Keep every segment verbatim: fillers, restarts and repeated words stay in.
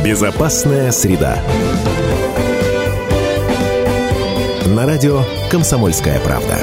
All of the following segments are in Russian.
Безопасная среда. На радио «Комсомольская правда».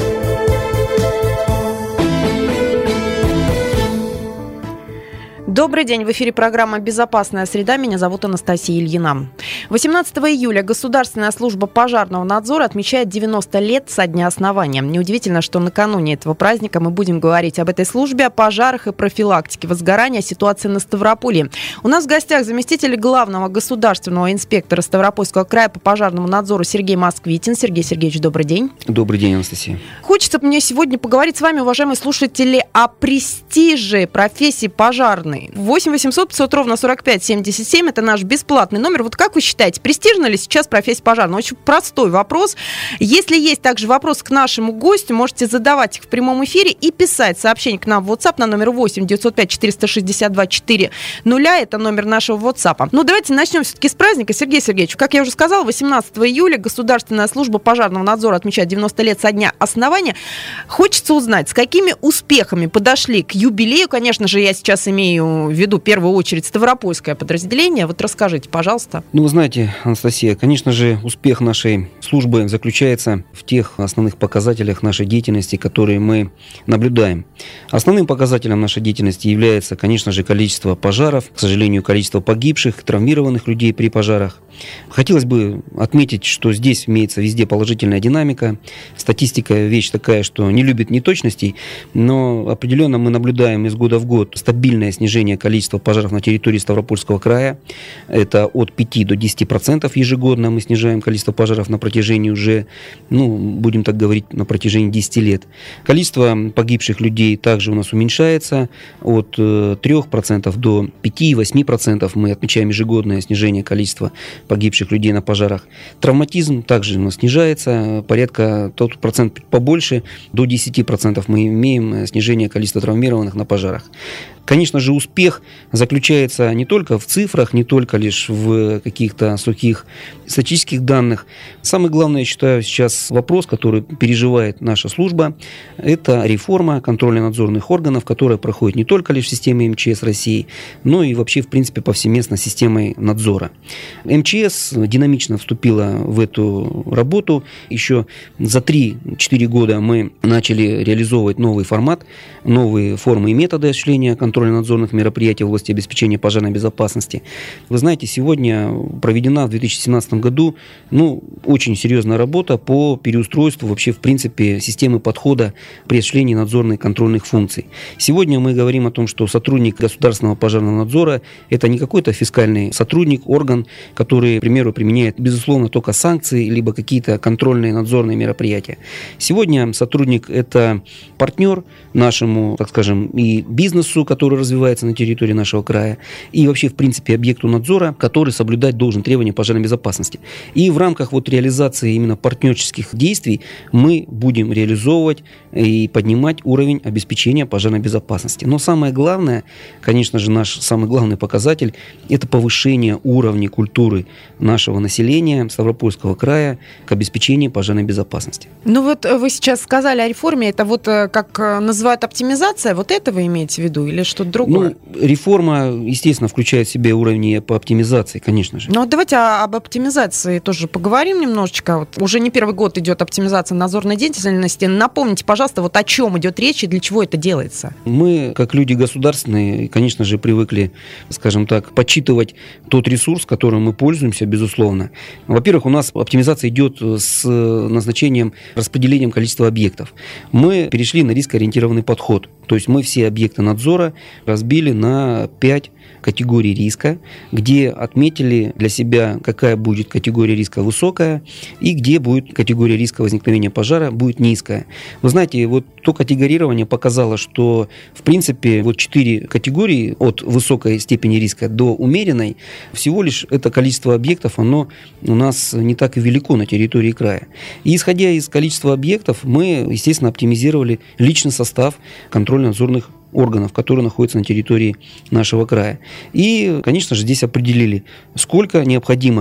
Добрый день, в эфире программа «Безопасная среда». Меня зовут Анастасия Ильина. восемнадцатого июля Государственная служба пожарного надзора отмечает девяносто лет со дня основания. Неудивительно, что накануне этого праздника мы будем говорить об этой службе, о пожарах и профилактике возгорания, о ситуации на Ставрополье. У нас в гостях заместитель главного государственного инспектора Ставропольского края по пожарному надзору Сергей Москвитин. Сергей Сергеевич, добрый день. Добрый день, Анастасия. Хочется мне сегодня поговорить с вами, уважаемые слушатели, о престиже профессии пожарной. восемь восемьсот пятьсот ровно сорок пять семьдесят семь, это наш бесплатный номер. Вот как вы считаете, престижна ли сейчас профессия пожарного? Очень простой вопрос. Если есть также вопрос к нашему гостю, можете задавать их в прямом эфире и писать сообщение к нам в WhatsApp на номер восемь девятьсот пять четыреста шестьдесят два четыреста. Это номер нашего WhatsApp. Ну, давайте начнем все-таки с праздника. Сергей Сергеевич, как я уже сказала, восемнадцатого июля Государственная служба пожарного надзора отмечает девяносто лет со дня основания. Хочется узнать, с какими успехами подошли к юбилею. Конечно же, я сейчас имею в виду в первую очередь Ставропольское подразделение. Вот расскажите, пожалуйста. Ну, вы знаете, Анастасия, конечно же, успех нашей службы заключается в тех основных показателях нашей деятельности, которые мы наблюдаем. Основным показателем нашей деятельности является, конечно же, количество пожаров, к сожалению, количество погибших, травмированных людей при пожарах. Хотелось бы отметить, что здесь имеется везде положительная динамика. Статистика вещь такая, что не любит неточностей, но определенно мы наблюдаем из года в год стабильное снижение количества пожаров на территории Ставропольского края. Это от пяти до десяти процентов ежегодно мы снижаем количество пожаров на протяжении уже, ну, будем так говорить, на протяжении десяти лет. Количество погибших людей также у нас уменьшается от трёх процентов до пяти-восьми процентов. Мы отмечаем ежегодное снижение количества погибших людей на пожарах. Травматизм также у нас снижается, порядка тот процент побольше, до десяти процентов мы имеем снижение количества травмированных на пожарах. Конечно же, успех заключается не только в цифрах, не только лишь в каких-то сухих статистических данных. Самый главный, я считаю, сейчас вопрос, который переживает наша служба, это реформа контрольно-надзорных органов, которая проходит не только лишь в системе эм че эс России, но и вообще, в принципе, повсеместно системой надзора. эм че эс динамично вступила в эту работу. Еще за три-четыре года мы начали реализовывать новый формат, новые формы и методы осуществления контрольно-надзорных мероприятий в области обеспечения пожарной безопасности. Вы знаете, сегодня проведена в две тысячи семнадцатом году ну, очень серьезная работа по переустройству вообще, в принципе, системы подхода при осуществлении надзорных контрольных функций. Сегодня мы говорим о том, что сотрудник государственного пожарного надзора – это не какой-то фискальный сотрудник, орган, который, к примеру, применяет, безусловно, только санкции, либо какие-то контрольные надзорные мероприятия. Сегодня сотрудник – это партнер нашему, так скажем, и бизнесу, который который развивается на территории нашего края, и вообще, в принципе, объекту надзора, который соблюдать должен требования пожарной безопасности. И в рамках вот реализации именно партнерческих действий мы будем реализовывать и поднимать уровень обеспечения пожарной безопасности. Но самое главное, конечно же, наш самый главный показатель – это повышение уровня культуры нашего населения Ставропольского края к обеспечению пожарной безопасности. Ну вот вы сейчас сказали о реформе, это вот как называют оптимизация, вот это вы имеете в виду или что? Что-то другое? Ну, реформа, естественно, включает в себя уровни по оптимизации, конечно же. Ну, вот давайте об оптимизации тоже поговорим немножечко. Вот уже не первый год идет оптимизация надзорной деятельности. Напомните, пожалуйста, вот о чем идет речь и для чего это делается? Мы, как люди государственные, конечно же, привыкли, скажем так, подсчитывать тот ресурс, которым мы пользуемся, безусловно. Во-первых, у нас оптимизация идет с назначением, распределением количества объектов. Мы перешли на рискоориентированный подход. То есть мы все объекты надзора разбили на пять категорий риска, где отметили для себя, какая будет категория риска высокая и где будет категория риска возникновения пожара будет низкая. Вы знаете, вот то категорирование показало, что в принципе вот четыре категории от высокой степени риска до умеренной, всего лишь это количество объектов, оно у нас не так и велико на территории края. И исходя из количества объектов, мы, естественно, оптимизировали личный состав контрольно-надзорных органов, которые находятся на территории нашего края. И, конечно же, здесь определили, сколько необходимо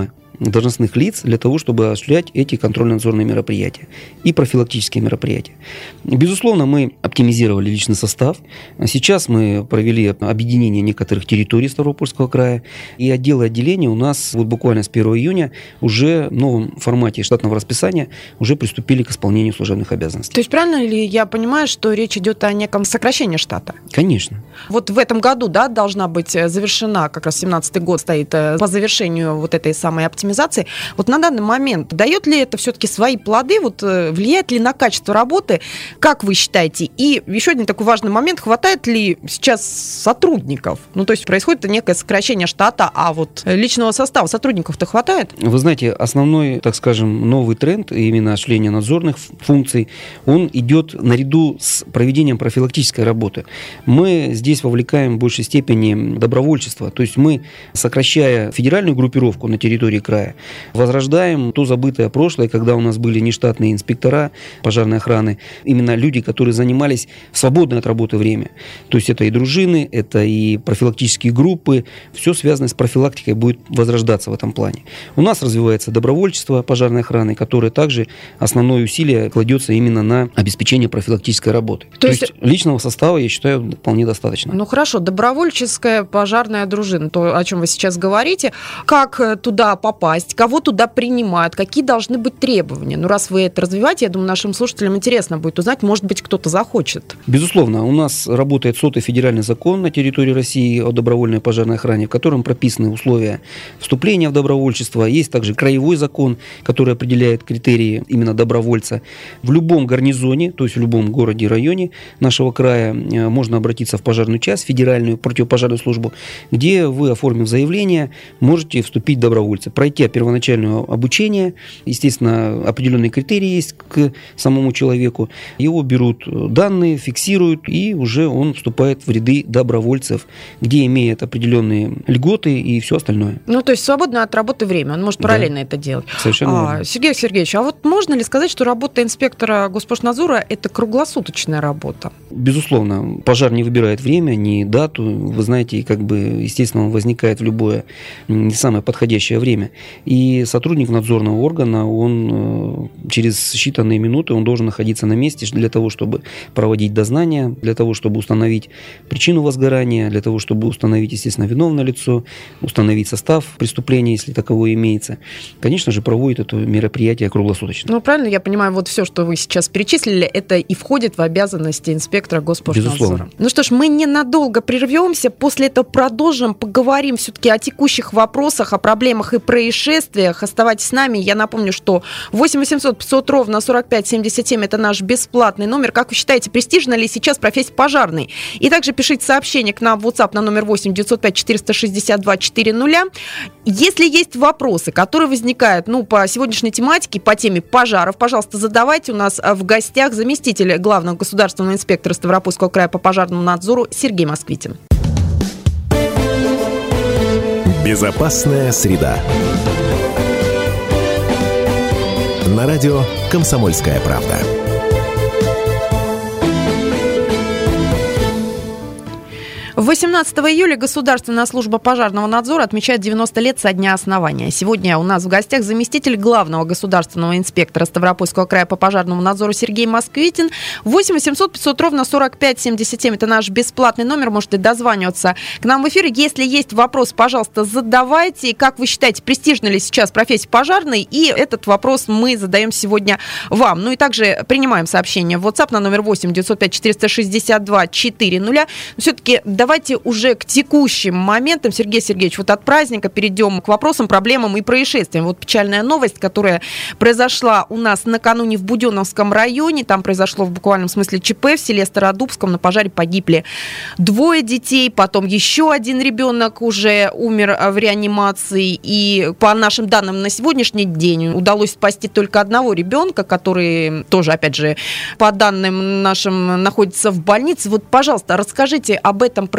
должностных лиц для того, чтобы осуществлять эти контрольно-надзорные мероприятия и профилактические мероприятия. Безусловно, мы оптимизировали личный состав. Сейчас мы провели объединение некоторых территорий Ставропольского края, и отделы отделения у нас вот буквально с первого июня уже в новом формате штатного расписания уже приступили к исполнению служебных обязанностей. То есть правильно ли я понимаю, что речь идет о неком сокращении штата? Конечно. Вот в этом году, да, должна быть завершена, как раз семнадцатый год стоит по завершению вот этой самой оптимизации. Вот на данный момент дает ли это все-таки свои плоды, вот влияет ли на качество работы, как вы считаете? И еще один такой важный момент, хватает ли сейчас сотрудников? Ну, то есть происходит некое сокращение штата, а вот личного состава сотрудников-то хватает? Вы знаете, основной, так скажем, новый тренд, именно осуществление надзорных функций, он идет наряду с проведением профилактической работы. Мы здесь вовлекаем в большей степени добровольчество, то есть мы, сокращая федеральную группировку на территории края, возрождаем то забытое прошлое, когда у нас были нештатные инспектора пожарной охраны, именно люди, которые занимались в свободное от работы время. То есть это и дружины, это и профилактические группы, все связанное с профилактикой будет возрождаться в этом плане. У нас развивается добровольчество пожарной охраны, которое также основное усилие кладется именно на обеспечение профилактической работы. То, То есть... есть личного состава, я считаю, вполне достаточно. Ну хорошо, добровольческая пожарная дружина, то, о чем вы сейчас говорите, как туда попасть, кого туда принимают, какие должны быть требования? Ну раз вы это развиваете, я думаю, нашим слушателям интересно будет узнать, может быть, кто-то захочет. Безусловно, у нас работает сотый федеральный закон на территории России о добровольной пожарной охране, в котором прописаны условия вступления в добровольчество. Есть также краевой закон, который определяет критерии именно добровольца. В любом гарнизоне, то есть в любом городе и районе нашего края можно обратиться в пожарную часть, федеральную противопожарную службу, где вы, оформив заявление, можете вступить добровольца, пройти первоначальное обучение, естественно, определенные критерии есть к самому человеку, его берут данные, фиксируют, и уже он вступает в ряды добровольцев, где имеет определенные льготы и все остальное. Ну, то есть свободное от работы время, он может параллельно да, это делать. Совершенно а, Сергей Сергеевич, а вот можно ли сказать, что работа инспектора Госпожнадзора – это круглосуточная работа? Безусловно, пожар не выбирает время, ни дату. Вы знаете, как бы, естественно, он возникает в любое не самое подходящее время. И сотрудник надзорного органа, он через считанные минуты он должен находиться на месте для того, чтобы проводить дознание, для того, чтобы установить причину возгорания, для того, чтобы установить, естественно, виновное лицо, установить состав преступления, если таковое имеется. Конечно же, проводит это мероприятие круглосуточно. Ну, правильно я понимаю, вот все, что вы сейчас перечислили, это и входит в обязанности инспектора Госпожнадзора. Безусловно. Ну что ж, мы ненадолго прервемся, после этого продолжим, поговорим все-таки о текущих вопросах, о проблемах и происшествиях. Оставайтесь с нами. Я напомню, что восемь восемьсот пятьсот ровно сорок пять семьдесят семь это наш бесплатный номер. Как вы считаете, престижна ли сейчас профессия пожарной? И также пишите сообщение к нам в WhatsApp на номер восемь девятьсот пять четыреста шестьдесят два четыреста. Если есть вопросы, которые возникают ну, по сегодняшней тематике, по теме пожаров, пожалуйста, задавайте. У нас в гостях заместитель главного государственного инспектора Ставропольского края по пожарному надзору Сергей Москвитин. Безопасная среда. На радио «Комсомольская правда». восемнадцатого июля Государственная служба пожарного надзора отмечает девяносто лет со дня основания. Сегодня у нас в гостях заместитель главного государственного инспектора Ставропольского края по пожарному надзору Сергей Москвитин. восемь восемьсот пятьсот ровно сорок пять семьдесят семь это наш бесплатный номер. Можете дозваниваться к нам в эфир. Если есть вопрос, пожалуйста, задавайте. Как вы считаете, престижна ли сейчас профессия пожарной? И этот вопрос мы задаем сегодня вам. Ну и также принимаем сообщение в WhatsApp на номер восемь девятьсот пять четыреста шестьдесят два четыреста. Но все-таки давайте уже к текущим моментам, Сергей Сергеевич, вот от праздника перейдем к вопросам, проблемам и происшествиям. Вот печальная новость, которая произошла у нас накануне в Буденновском районе. Там произошло в буквальном смысле ЧП в селе Стародубском. На пожаре погибли двое детей, потом еще один ребенок уже умер в реанимации. И по нашим данным на сегодняшний день удалось спасти только одного ребенка, который тоже, опять же, по данным нашим, находится в больнице. Вот, пожалуйста, расскажите об этом происшествии.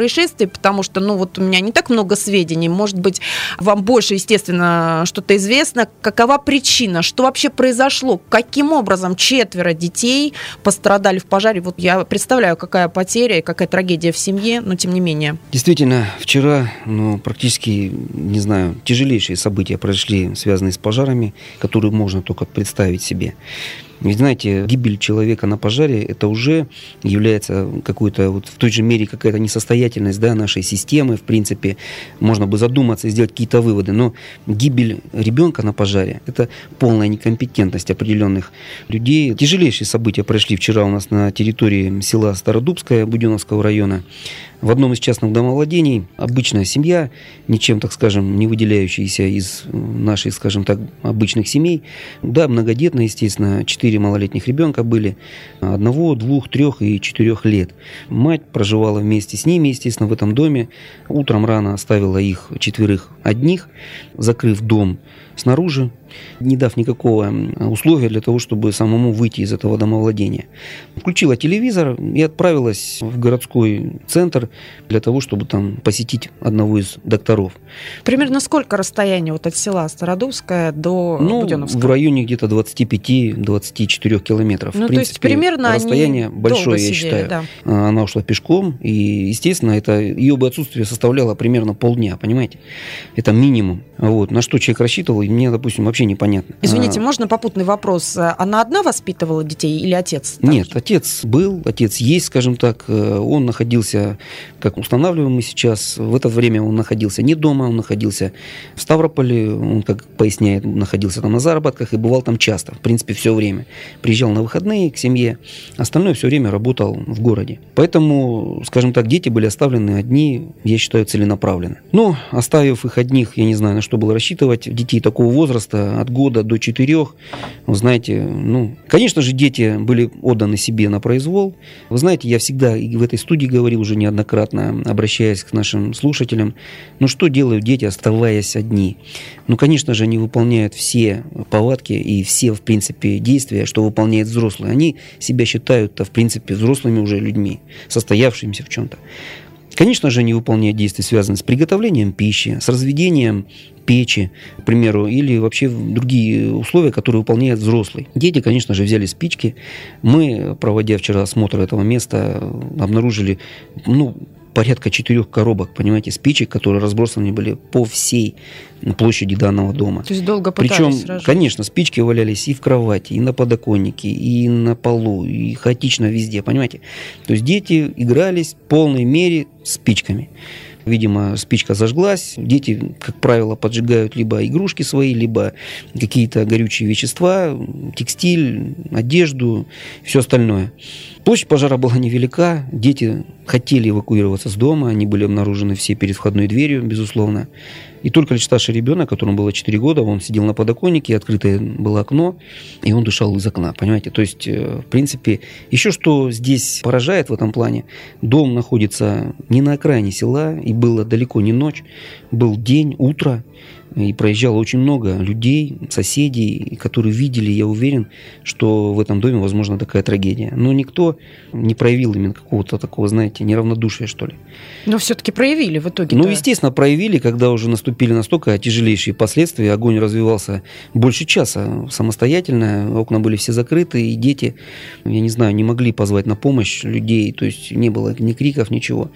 происшествий, потому что, ну, вот у меня не так много сведений, может быть, вам больше, естественно, что-то известно. Какова причина? Что вообще произошло? Каким образом четверо детей пострадали в пожаре? Вот я представляю, какая потеря и какая трагедия в семье, но тем не менее. Действительно, вчера, ну, практически, не знаю, тяжелейшие события произошли, связанные с пожарами, которые можно только представить себе. Ведь, знаете, гибель человека на пожаре, это уже является какой-то, вот в той же мере, какая-то несостоятельность, да, нашей системы. В принципе, можно бы задуматься и сделать какие-то выводы. Но гибель ребенка на пожаре, это полная некомпетентность определенных людей. Тяжелейшие события прошли вчера у нас на территории села Стародубское Буденновского района. В одном из частных домовладений обычная семья, ничем, так скажем, не выделяющаяся из наших, скажем так, обычных семей. Да, многодетная, естественно, четыре малолетних ребенка были, одного, двух, трех и четырех лет. Мать проживала вместе с ними, естественно, в этом доме. Утром рано оставила их четверых одних, закрыв дом снаружи, не дав никакого условия для того, чтобы самому выйти из этого домовладения. Включила телевизор и отправилась в городской центр для того, чтобы там посетить одного из докторов. Примерно сколько расстояние вот от села Стародубское до ну, Буденновского? В районе где-то двадцать пять - двадцать четыре километров. Ну, в принципе, то есть примерно расстояние они большое, я сидели, считаю. Да. Она ушла пешком, и, естественно, это ее бы отсутствие составляло примерно полдня, понимаете? Это минимум. Вот. На что человек рассчитывал, мне, допустим, вообще непонятно. Извините, а... можно попутный вопрос? Она одна воспитывала детей или отец? Нет, отец был, отец есть, скажем так. Он находился, как устанавливаем мы сейчас, в это время он находился не дома, он находился в Ставрополе, он, как поясняет, находился там на заработках и бывал там часто, в принципе, все время. Приезжал на выходные к семье, остальное все время работал в городе. Поэтому, скажем так, дети были оставлены одни, я считаю, целенаправленно. Но, оставив их одних, я не знаю, на что было рассчитывать, детей такого возраста, от года до четырех, вы знаете, ну, конечно же, дети были отданы себе на произвол. Вы знаете, я всегда и в этой студии говорил уже неоднократно, обращаясь к нашим слушателям, ну, что делают дети, оставаясь одни? Ну, конечно же, они выполняют все повадки и все, в принципе, действия, что выполняет взрослый. Они себя считают-то, в принципе, взрослыми уже людьми, состоявшимися в чем-то. Конечно же, они выполняют действия, связанные с приготовлением пищи, с разведением печи, к примеру, или вообще другие условия, которые выполняет взрослый. Дети, конечно же, взяли спички. Мы, проводя вчера осмотр этого места, обнаружили, ну, порядка четырех коробок, понимаете, спичек, которые разбросаны были по всей площади данного дома. То есть долго пытались Причем, сражаться. Конечно, спички валялись и в кровати, и на подоконнике, и на полу, и хаотично везде, понимаете. То есть дети игрались в полной мере спичками. Видимо, спичка зажглась. Дети, как правило, поджигают либо игрушки свои, либо какие-то горючие вещества, текстиль, одежду, все остальное. Площадь пожара была невелика. Дети хотели эвакуироваться с дома. Они были обнаружены все перед входной дверью, безусловно. И только лишь старший ребенок, которому было четыре года, он сидел на подоконнике, открытое было окно, и он дышал из окна, понимаете? То есть, в принципе, еще что здесь поражает в этом плане, дом находится не на окраине села, и было далеко не ночь, был день, утро, и проезжало очень много людей, соседей, которые видели, я уверен, что в этом доме, возможно, такая трагедия. Но никто не проявил именно какого-то такого, знаете, неравнодушия, что ли. Но все-таки проявили в итоге. Ну, естественно, проявили, когда уже наступили настолько тяжелейшие последствия. Огонь развивался больше часа самостоятельно, окна были все закрыты, и дети, я не знаю, не могли позвать на помощь людей, то есть не было ни криков, ничего.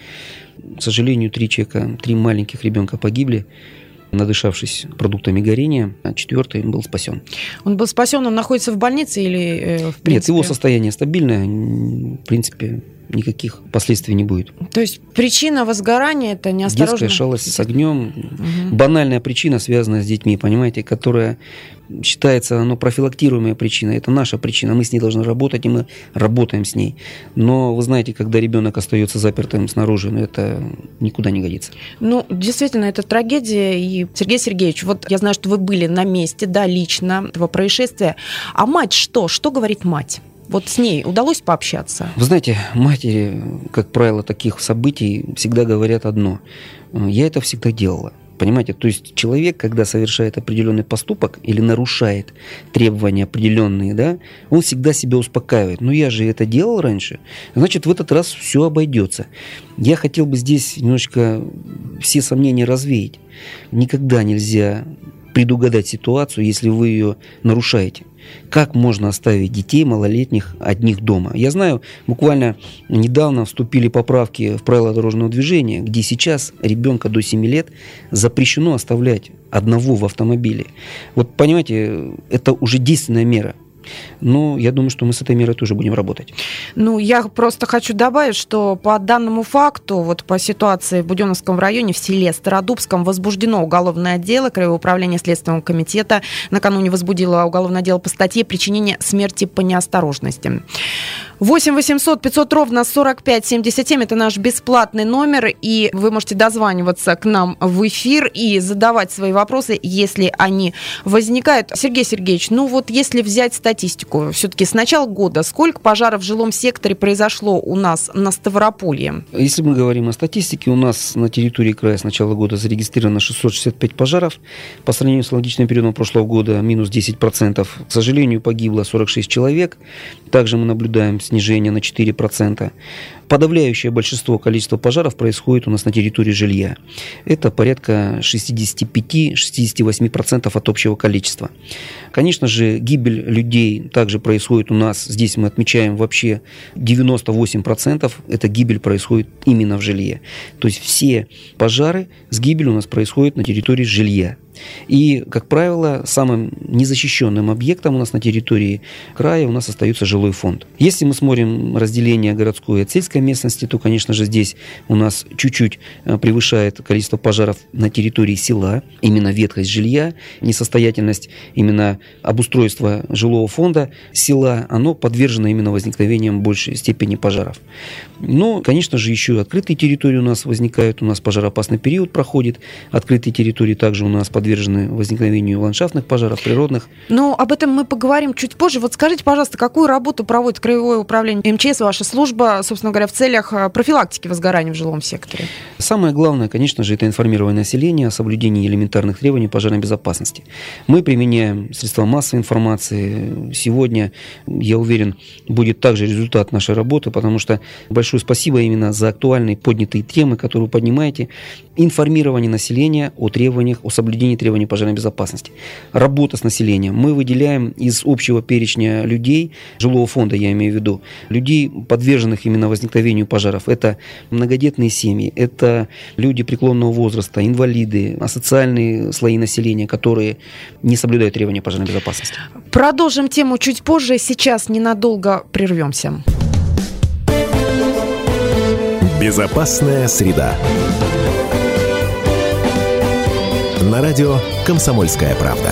К сожалению, три человека, три маленьких ребенка погибли, надышавшись продуктами горения, а четвертый был спасен. Он был спасен, он находится в больнице или э, в принципе? Нет, его состояние стабильное, в принципе, никаких последствий не будет. То есть причина возгорания – это неосторожно? Детская шалость с огнем, угу. Банальная причина, связанная с детьми, понимаете, которая считается, ну, профилактируемая причина. Это наша причина, мы с ней должны работать, и мы работаем с ней. Но вы знаете, когда ребенок остается запертым снаружи, ну, это никуда не годится. Ну, действительно, это трагедия. И, Сергей Сергеевич, вот я знаю, что вы были на месте, да, лично этого происшествия. А мать что? Что говорит мать? Вот с ней удалось пообщаться? Вы знаете, матери, как правило, таких событий всегда говорят одно. Я это всегда делала. Понимаете, то есть человек, когда совершает определенный поступок или нарушает требования определенные, да, он всегда себя успокаивает. Ну, я же это делал раньше, значит, в этот раз все обойдется. Я хотел бы здесь немножечко все сомнения развеять. Никогда нельзя предугадать ситуацию, если вы ее нарушаете. Как можно оставить детей малолетних одних дома? Я знаю, буквально недавно вступили поправки в правила дорожного движения, где сейчас ребенка до семи лет запрещено оставлять одного в автомобиле. Вот понимаете, это уже действенная мера. Но я думаю, что мы с этой мерой тоже будем работать. Ну, я просто хочу добавить, что по данному факту, вот по ситуации в Буденновском районе, в селе Стародубском, возбуждено уголовное дело. Краевое управление Следственного комитета накануне возбудило уголовное дело по статье «Причинение смерти по неосторожности». восемь восемьсот пятьсот ровно сорок пять семьдесят семь – это наш бесплатный номер, и вы можете дозваниваться к нам в эфир и задавать свои вопросы, если они возникают. Сергей Сергеевич, ну вот если взять статистику, все-таки с начала года сколько пожаров в жилом секторе произошло у нас на Ставрополье? Если мы говорим о статистике, у нас на территории края с начала года зарегистрировано шестьсот шестьдесят пять пожаров. По сравнению с аналогичным периодом прошлого года минус десять процентов. К сожалению, погибло сорок шесть человек. Также мы наблюдаем снижение на четыре процента. Подавляющее большинство количества пожаров происходит у нас на территории жилья. Это порядка шестьдесят пять - шестьдесят восемь процентов от общего количества. Конечно же, гибель людей также происходит у нас. Здесь мы отмечаем вообще девяносто восемь процентов. Эта гибель происходит именно в жилье. То есть все пожары с гибелью у нас происходят на территории жилья. И, как правило, самым незащищенным объектом у нас на территории края у нас остается жилой фонд. Если мы смотрим разделение городской от сельской местности, то, конечно же, здесь у нас чуть-чуть превышает количество пожаров на территории села, именно ветхость жилья, несостоятельность именно обустройства жилого фонда села, оно подвержено именно возникновением большей степени пожаров. Но, конечно же, еще и открытые территории у нас возникают, у нас пожароопасный период проходит, открытые территории также у нас подвержены возникновению ландшафтных пожаров, природных. Ну, об этом мы поговорим чуть позже. Вот скажите, пожалуйста, какую работу проводит Краевое управление эм че эс, ваша служба, собственно говоря, в целях профилактики возгорания в жилом секторе? Самое главное, конечно же, это информирование населения о соблюдении элементарных требований пожарной безопасности. Мы применяем средства массовой информации. Сегодня, я уверен, будет также результат нашей работы, потому что большое спасибо именно за актуальные поднятые темы, которые вы поднимаете. Информирование населения о требованиях, о соблюдении требований пожарной безопасности. Работа с населением. Мы выделяем из общего перечня людей, жилого фонда я имею в виду, людей, подверженных именно возникновению пожаров. Это многодетные семьи, это люди преклонного возраста, инвалиды, асоциальные слои населения, которые не соблюдают требования пожарной безопасности. Продолжим тему чуть позже. Сейчас ненадолго прервемся. Безопасная среда. На радио «Комсомольская правда».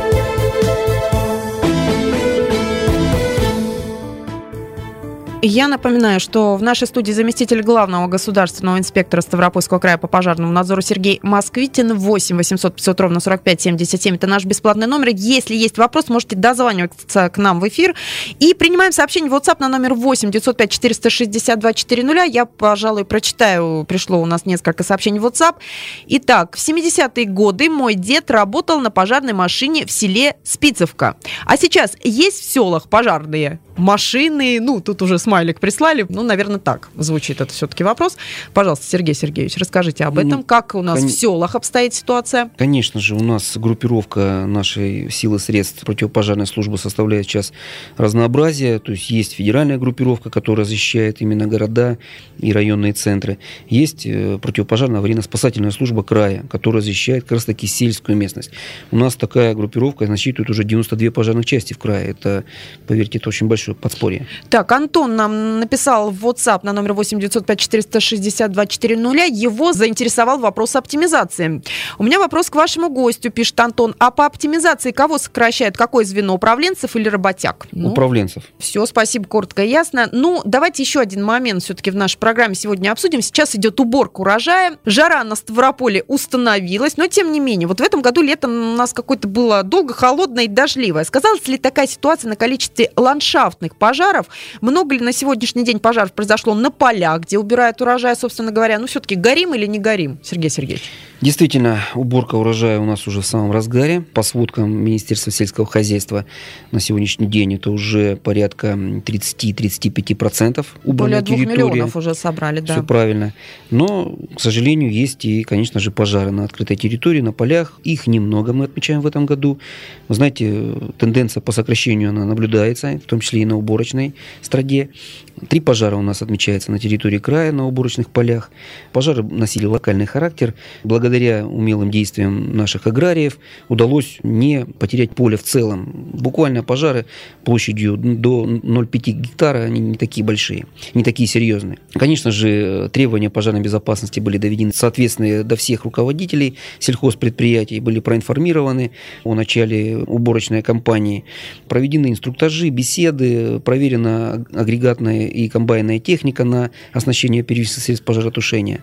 Я напоминаю, что в нашей студии заместитель главного государственного инспектора Ставропольского края по пожарному надзору Сергей Москвитин. восемь восемьсот пятьсот ровно сорок пять семьдесят семь. Это наш бесплатный номер. Если есть вопрос, можете дозваниваться к нам в эфир. И принимаем сообщение в WhatsApp на номер восемь девятьсот пять четыреста шестьдесят два четыреста. Я, пожалуй, прочитаю. Пришло у нас несколько сообщений в WhatsApp. Итак, в семидесятые годы мой дед работал на пожарной машине в селе Спицевка. А сейчас есть в селах пожарные машины? Ну, тут уже смайлик прислали. Ну, наверное, так звучит это все-таки вопрос. Пожалуйста, Сергей Сергеевич, расскажите об этом. Как у нас Кон... в селах обстоит ситуация? Конечно же, у нас группировка нашей силы средств противопожарной службы составляет сейчас разнообразие. То есть есть федеральная группировка, которая защищает именно города и районные центры. Есть противопожарная аварийно-спасательная служба края, которая защищает как раз таки сельскую местность. У нас такая группировка насчитывает уже девяносто две пожарных части в крае. Это, поверьте, это очень большое подспорье. Так, Антон нам написал в WhatsApp на номер восемь девятьсот пять четыреста шестьдесят два четыреста. Его заинтересовал вопрос оптимизации. У меня вопрос к вашему гостю, пишет Антон. А по оптимизации кого сокращает? Какое звено? Управленцев или работяг? Ну, управленцев. Все, спасибо, коротко и ясно. Ну, давайте еще один момент все-таки в нашей программе сегодня обсудим. Сейчас идет уборка урожая. Жара на Ставрополе установилась, но тем не менее, вот в этом году летом у нас какое-то было долго холодное и дождливое. Сказалась ли такая ситуация на количестве ландшафтных пожаров? Много ли на сегодняшний день пожаров произошло на полях, где убирают урожай, собственно говоря? Ну, все-таки горим или не горим, Сергей Сергеевич? Действительно, уборка урожая у нас уже в самом разгаре. По сводкам Министерства сельского хозяйства на сегодняшний день это уже порядка тридцать-тридцать пять процентов убранной территории. Более двух миллионов уже собрали, да. Все правильно. Но, к сожалению, есть и, конечно же, пожары на открытой территории, на полях. Их немного мы отмечаем в этом году. Вы знаете, тенденция по сокращению она наблюдается, в том числе и на уборочной страде. Три пожара у нас отмечается на территории края, на уборочных полях. Пожары носили локальный характер. Благодаря умелым действиям наших аграриев удалось не потерять поле в целом. Буквально пожары площадью до ноль целых пять десятых гектара, они не такие большие, не такие серьезные. Конечно же, требования пожарной безопасности были доведены соответственно до всех руководителей сельхозпредприятий, были проинформированы о начале уборочной кампании, проведены инструктажи, беседы, проверена агрегатная и комбайнная техника на оснащение первичных средств пожаротушения.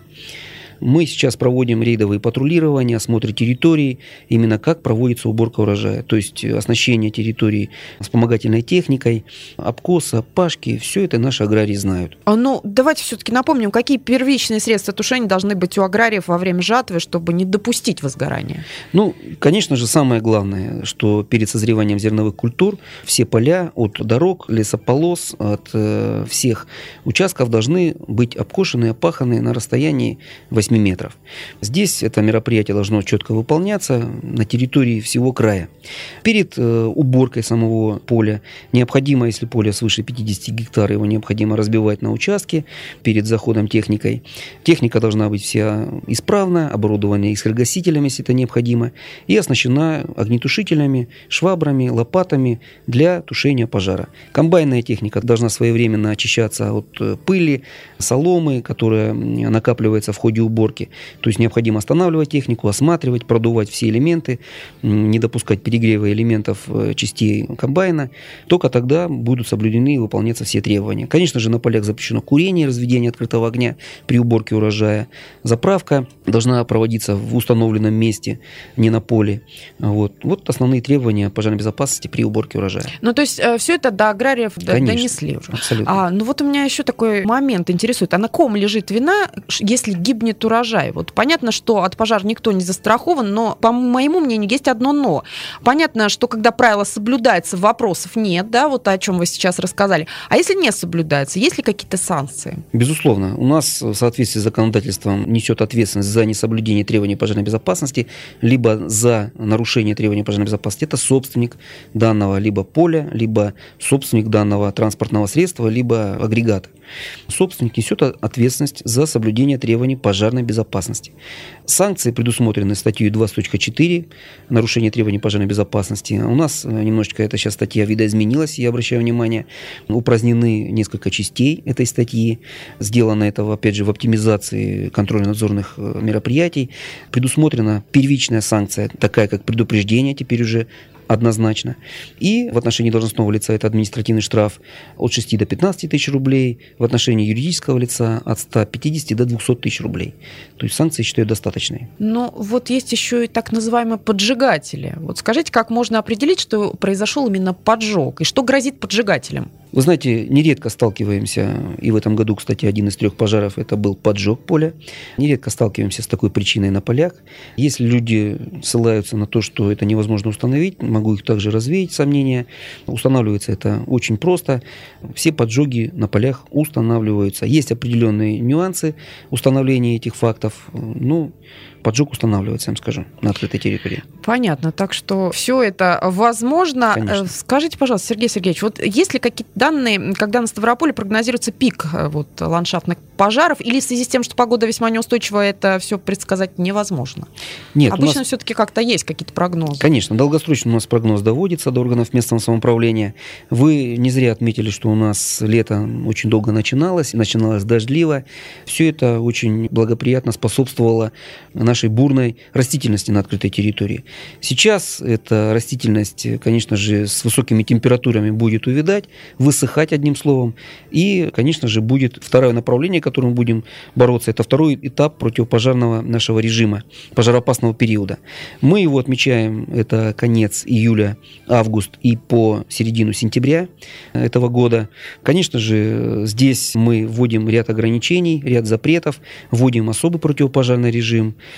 Мы сейчас проводим рейдовые патрулирования, осмотры территорий, именно как проводится уборка урожая. То есть оснащение территории вспомогательной техникой, обкосы, опашки, все это наши аграрии знают. А, ну, давайте все-таки напомним, какие первичные средства тушения должны быть у аграриев во время жатвы, чтобы не допустить возгорания? Ну, конечно же, самое главное, что перед созреванием зерновых культур все поля от дорог, лесополос, от э, всех участков должны быть обкошены, опаханы на расстоянии восьми метров. Здесь это мероприятие должно четко выполняться на территории всего края. Перед э, уборкой самого поля необходимо, если поле свыше пятидесяти гектар, его необходимо разбивать на участки перед заходом техникой. Техника должна быть вся исправна, оборудована искрогасителями, если это необходимо, и оснащена огнетушителями, швабрами, лопатами для тушения пожара. Комбайнная техника должна своевременно очищаться от пыли, соломы, которая накапливается в ходе уборки. То есть необходимо останавливать технику, осматривать, продувать все элементы, не допускать перегрева элементов частей комбайна. Только тогда будут соблюдены и выполняться все требования. Конечно же, на полях запрещено курение, разведение открытого огня при уборке урожая. Заправка должна проводиться в установленном месте, не на поле. Вот, вот основные требования пожарной безопасности при уборке урожая. Ну, то есть все это до аграриев Конечно, донесли уже. Абсолютно. А, ну вот у меня еще такой момент интересует. А на ком лежит вина, если гибнет урожай? Вот понятно, что от пожара никто не застрахован, но, по моему мнению, есть одно но. Понятно, что когда правило соблюдается, вопросов нет, да, вот о чем вы сейчас рассказали. А если не соблюдается, есть ли какие-то санкции? Безусловно. У нас в соответствии с законодательством несет ответственность за несоблюдение требований пожарной безопасности, либо за нарушение требований пожарной безопасности. Это собственник данного либо поля, либо собственник данного транспортного средства, либо агрегата. Собственник несет ответственность за соблюдение требований пожарной безопасности. Санкции предусмотрены статьей двадцать точка четыре «Нарушение требований пожарной безопасности». У нас немножечко эта сейчас статья видоизменилась, я обращаю внимание. Упразднены несколько частей этой статьи. Сделано это, опять же, в оптимизации контрольно-надзорных мероприятий. Предусмотрена первичная санкция, такая как предупреждение теперь уже однозначно. И в отношении должностного лица это административный штраф от шести до пятнадцати тысяч рублей, в отношении юридического лица от ста пятидесяти до двухсот тысяч рублей. То есть санкции, считаю, достаточные. Но вот есть еще и так называемые поджигатели. Вот скажите, как можно определить, что произошел именно поджог, и что грозит поджигателям? Вы знаете, нередко сталкиваемся, и в этом году, кстати, один из трех пожаров это был поджог поля. Нередко сталкиваемся с такой причиной на полях. Если люди ссылаются на то, что это невозможно установить, могу их также развеять, сомнения. Устанавливается это очень просто. Все поджоги на полях устанавливаются. Есть определенные нюансы установления этих фактов. Ну, поджог устанавливается, я вам скажу, на открытой территории. Понятно. Так что все это возможно. Конечно. Скажите, пожалуйста, Сергей Сергеевич, вот есть ли какие-то данные, когда на Ставрополе прогнозируется пик вот, ландшафтных пожаров, или в связи с тем, что погода весьма неустойчивая, это все предсказать невозможно? Нет, обычно нас... все-таки как-то есть какие-то прогнозы. Конечно, долгосрочно у нас прогноз доводится до органов местного самоуправления. Вы не зря отметили, что у нас лето очень долго начиналось, начиналось дождливо. Все это очень благоприятно способствовало нашей бурной растительности на открытой территории. Сейчас эта растительность, конечно же, с высокими температурами будет увядать, высыхать, одним словом. И, конечно же, будет второе направление, которым мы будем бороться. Это второй этап противопожарного нашего режима, пожароопасного периода. Мы его отмечаем, это конец июля, август и по середину сентября этого года. Конечно же, здесь мы вводим ряд ограничений, ряд запретов, вводим особый противопожарный режим.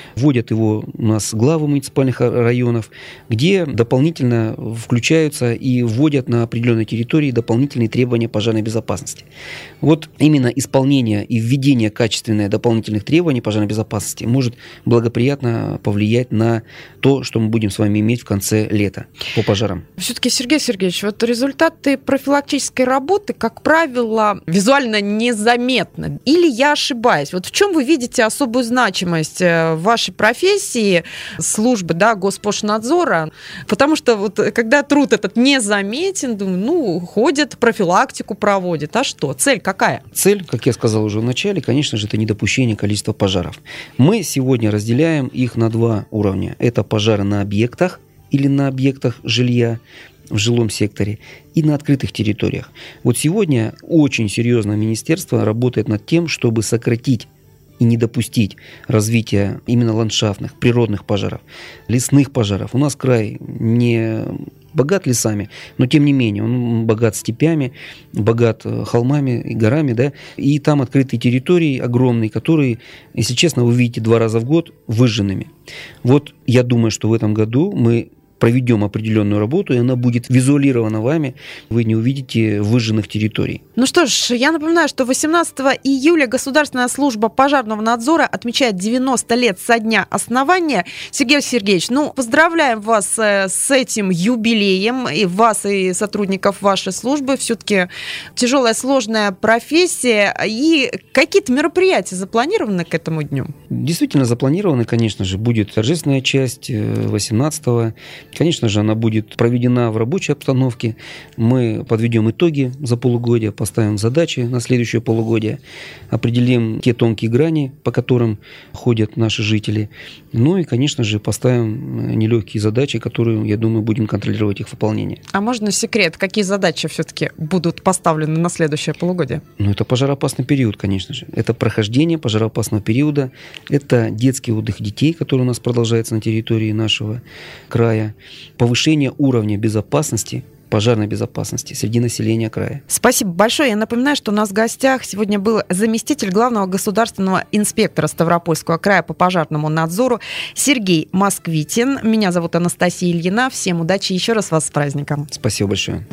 Вводят его у нас главы муниципальных районов, где дополнительно включаются и вводят на определенной территории дополнительные требования пожарной безопасности. Вот именно исполнение и введение качественных дополнительных требований пожарной безопасности может благоприятно повлиять на то, что мы будем с вами иметь в конце лета по пожарам. Все-таки, Сергей Сергеевич, вот результаты профилактической работы, как правило, визуально незаметны. Или я ошибаюсь? Вот в чем вы видите особую значимость в вашей профессии, службы, да, Госпошнадзора? Потому что вот когда труд этот незаметен, думаю, ну, ходят, профилактику проводят. А что? Цель какая? Цель, как я сказал уже в начале, конечно же, это недопущение количества пожаров. Мы сегодня разделяем их на два уровня. Это пожары на объектах или на объектах жилья, в жилом секторе, и на открытых территориях. Вот сегодня очень серьезно министерство работает над тем, чтобы сократить и не допустить развития именно ландшафтных, природных пожаров, лесных пожаров. У нас край не богат лесами, но тем не менее он богат степями, богат холмами и горами, да, и там открытые территории огромные, которые, если честно, вы видите два раза в год выжженными. Вот я думаю, что в этом году мы проведем определенную работу, и она будет визуализирована вами, вы не увидите выжженных территорий. Ну что ж, я напоминаю, что восемнадцатого июля Государственная служба пожарного надзора отмечает девяносто лет со дня основания. Сергей Сергеевич, ну, поздравляем вас с этим юбилеем, и вас, и сотрудников вашей службы. Все-таки тяжелая, сложная профессия. И какие-то мероприятия запланированы к этому дню? Действительно запланированы, конечно же, будет торжественная часть восемнадцатого. Конечно же, она будет проведена в рабочей обстановке. Мы подведем итоги за полугодие, поставим задачи на следующее полугодие, определим те тонкие грани, по которым ходят наши жители. Ну и, конечно же, поставим нелегкие задачи, которые, я думаю, будем контролировать их выполнение. А можно секрет, какие задачи все-таки будут поставлены на следующее полугодие? Ну, это пожароопасный период, конечно же. Это прохождение пожароопасного периода, это детский отдых детей, который у нас продолжается на территории нашего края, повышение уровня безопасности, пожарной безопасности среди населения края. Спасибо большое. Я напоминаю, что у нас в гостях сегодня был заместитель главного государственного инспектора Ставропольского края по пожарному надзору Сергей Москвитин. Меня зовут Анастасия Ильина. Всем удачи. Еще раз вас с праздником. Спасибо большое.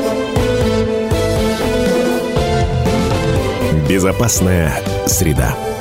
Безопасная среда.